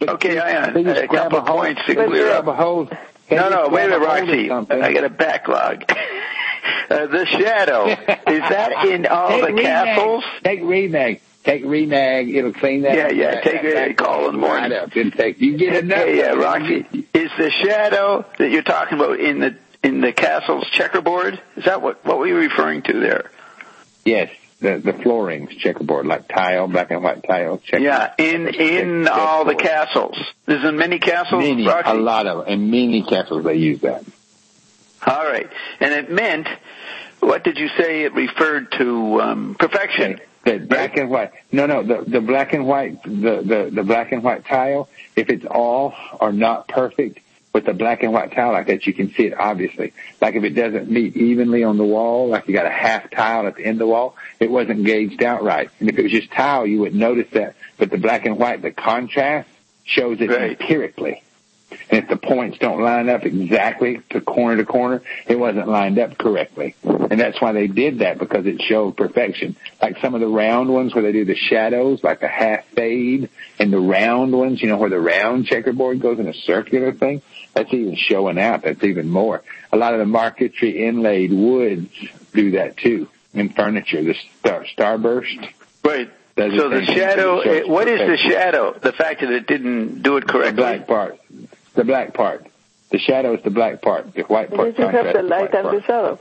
Okay, They just a grab couple a hold, points to clear up. grab a hold. No, wait a minute, Roxy. I got a backlog. The shadow, is that in all the castles? Take Renag. It'll clean that. Yeah, take it. Call in the morning. Right up. You get enough. Hey, Roxy, is the shadow that you're talking about in the castle's checkerboard? Is that what were you referring to there? Yes. The flooring's checkerboard, like tile, black and white tile. Checkerboard. Yeah, in all the castles. There's in many castles, Roxy? A lot of them. In many castles they use that. All right. And it meant, what did you say it referred to? Perfection. The black and white. No, the black and white, the black and white tile, if it's all or not perfect, with the black and white tile like that, you can see it obviously. Like if it doesn't meet evenly on the wall, like you got a half tile at the end of the wall, it wasn't gauged out right. And if it was just tile, you wouldn't notice that. But the black and white, the contrast shows it empirically. And if the points don't line up exactly to corner, it wasn't lined up correctly. And that's why they did that, because it showed perfection. Like some of the round ones where they do the shadows, like the half fade, and the round ones, where the round checkerboard goes in a circular thing, that's even showing out. That's even more. A lot of the marquetry inlaid woods do that too in furniture. The starburst. Right. So the shadow, what is the shadow? The fact that it didn't do it correctly? The black part. The shadow is the black part. The white part. You have the light and the shadow.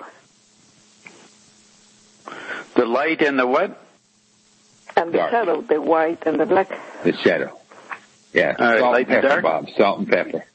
The light and the what? And the shadow, the white and the black. The shadow. Yeah. All right, Salt light and pepper, dark? Bob. Salt and pepper.